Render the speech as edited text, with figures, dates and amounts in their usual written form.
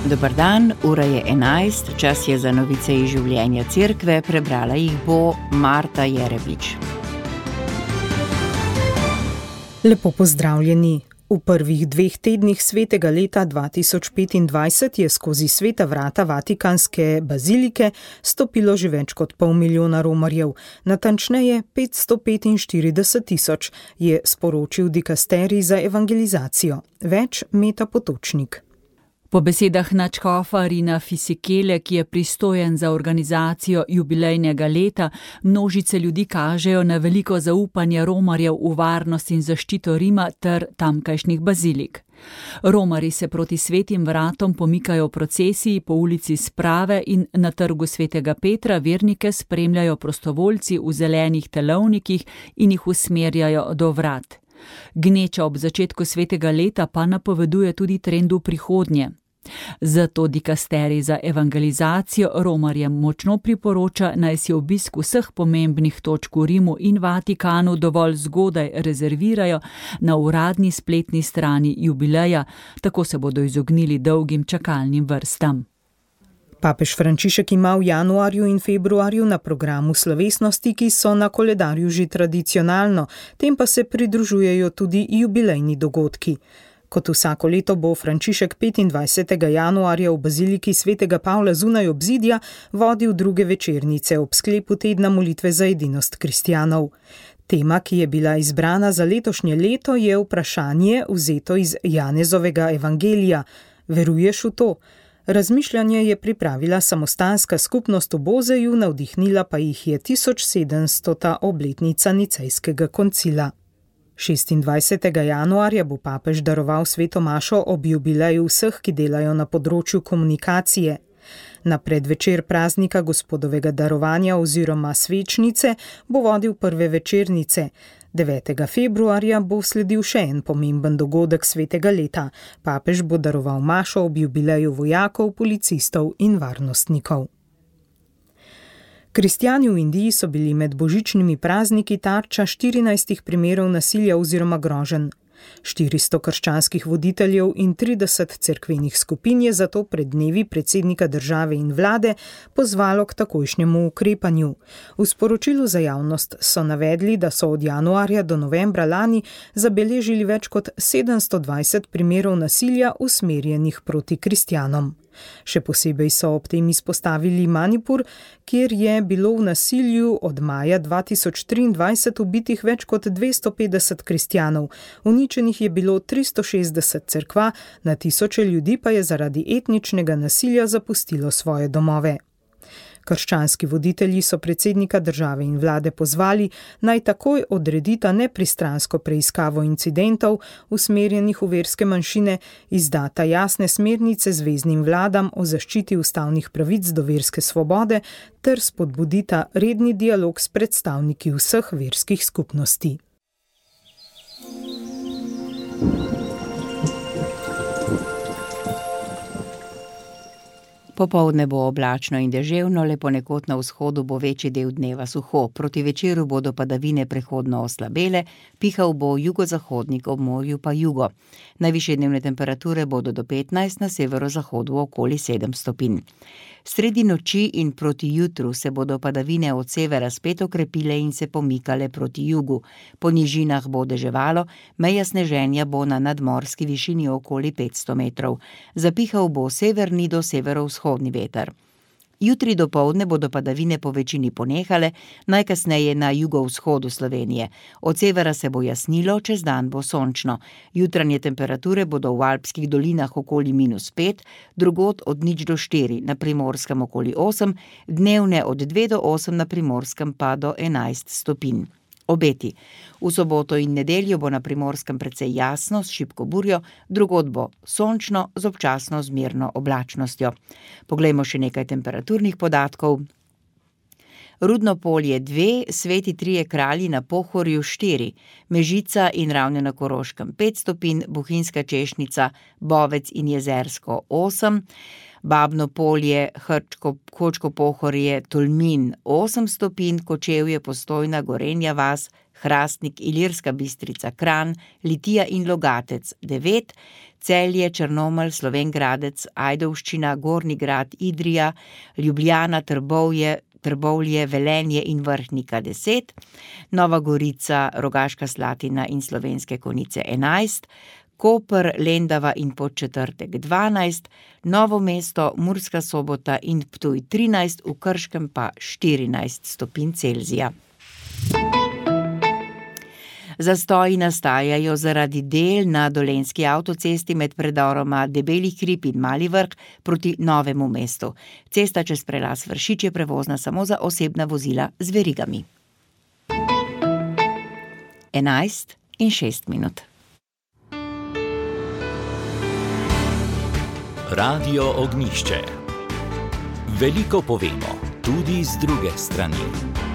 Dober dan, ura je 11, čas je za novice iz življenja cerkve, prebrala jih bo Marta Jerebič. Lepo pozdravljeni. V prvih 2 tednih svetega leta 2025 je skozi sveta vrata Vatikanske bazilike stopilo že več kot 500 000 romarjev, natančneje 545 000, je sporočil dikasterij za evangelizacijo. Več Meta Potočnik. Po besedah nadškofa Rina Fisikele, ki je pristojen za organizacijo jubilejnega leta, množice ljudi kažejo na veliko zaupanje romarjev v varnost in zaščito Rima ter tamkajšnjih bazilik. Romarji se proti svetim vratom pomikajo v procesiji po ulici Sprave in na trgu svetega Petra vernike spremljajo prostovoljci v zelenih telovnikih in jih usmerjajo do vrat. Gneča ob začetku svetega leta pa napoveduje tudi trend v prihodnje. Zato dikasterij za evangelizacijo romarjem močno priporoča, naj si obisk vseh pomembnih točk v Rimu in Vatikanu dovolj zgodaj rezervirajo na uradni spletni strani jubileja, tako se bodo izognili dolgim čakalnim vrstam. Papež Frančišek ima v januarju in februarju na programu slovesnosti, ki so na koledarju že tradicionalno, tem pa se pridružujejo tudi jubilejni dogodki. Kot vsako leto bo Frančišek 25. januarja v baziliki svetega Pavla zunaj obzidja vodil druge večernice ob sklepu tedna molitve za edinost kristjanov. Tema, ki je bila izbrana za letošnje leto, je vprašanje vzeto iz Janezovega evangelija. Veruješ v to? Razmišljanje je pripravila samostanska skupnost v Bozeju, navdihnila pa jih je 1700. obletnica Nicejskega koncila. 26. januarja bo papež daroval sveto mašo ob jubileju vseh, ki delajo na področju komunikacije. Na predvečer praznika Gospodovega darovanja oziroma svečnice bo vodil prve večernice. 9. februarja bo sledil še en pomemben dogodek svetega leta. Papež bo daroval mašo ob jubileju vojakov, policistov in varnostnikov. Kristjani v Indiji so bili med božičnimi prazniki tarča 14 primerov nasilja oziroma groženj. 400 krščanskih voditeljev in 30 cerkvenih skupin je zato pred dnevi predsednika države in vlade pozvalo k takojšnjemu ukrepanju. V sporočilu za javnost so navedli, da so od januarja do novembra lani zabeležili več kot 720 primerov nasilja usmerjenih proti kristjanom. Še posebej so ob tem izpostavili Manipur, kjer je bilo v nasilju od maja 2023 ubitih več kot 250 kristjanov, uničenih je bilo 360 cerkva, na tisoče ljudi pa je zaradi etničnega nasilja zapustilo svoje domove. Krščanski voditelji so predsednika države in vlade pozvali, naj takoj odredita nepristransko preiskavo incidentov, usmerjenih v verske manjšine, izdata jasne smernice zveznim vladam o zaščiti ustavnih pravic do verske svobode ter spodbudita redni dialog s predstavniki vseh verskih skupnosti. Popoldne bo oblačno in deževno, le ponekod na vzhodu bo večji del dneva suho. Proti večeru bodo padavine prehodno oslabele, pihal bo jugozahodnik, ob morju pa jugo. Najvišje dnevne temperature bodo do 15, na severozahodu okoli 7 stopinj. Sredi noči in proti jutru se bodo padavine od severa spet okrepile in se pomikale proti jugu. Po nižinah bo deževalo, meja sneženja bo na nadmorski višini okoli 500 metrov. Zapihal bo severni do severovzhodni veter. Jutri dopoldne bodo padavine po večini ponehale, najkasneje na jugovzhodu Slovenije. Od severa se bo jasnilo, čez dan bo sončno. Jutranje temperature bodo v alpskih dolinah okoli -5, drugod od 0 do 4, na Primorskem okoli 8, dnevne od 2 do 8, na Primorskem pa do 11 stopinj. Obeti. V soboto in nedeljo bo na Primorskem precej jasno s šibko burjo, drugod bo sončno z občasno zmerno oblačnostjo. Poglejmo še nekaj temperaturnih podatkov. Rudno Polje 2, Sveti Trije Kralji na Pohorju 4, Mežica in Ravne na Koroškem 5 stopinj, Bohinjska Češnica, Bovec in Jezersko 8, Babno Polje, Hočko Pohorje, Tolmin 8 stopinj, Kočevje, Postojna, Gorenja vas, Hrastnik, Ilirska Bistrica, Kranj, Litija in Logatec 9, Celje, Črnomelj, Slovenj Gradec, Ajdovščina, Gornji Grad, Idrija, Ljubljana, Trbovlje, Velenje in Vrhnika 10, Nova Gorica, Rogaška Slatina in Slovenske Konjice 11, Koper, Lendava in Podčetrtek 12, Novo mesto, Murska Sobota in Ptuj 13, v Krškem pa 14 stopinj Celzija. Zastoji nastajajo zaradi del na Dolenjski avtocesti med predoroma Debeli hrib in Mali Vrh proti Novemu mestu. Cesta čez prelaz Vršič je prevozna samo za osebna vozila z verigami. 11:06. Radio Ognjišče. Veliko povemo, tudi z druge strani.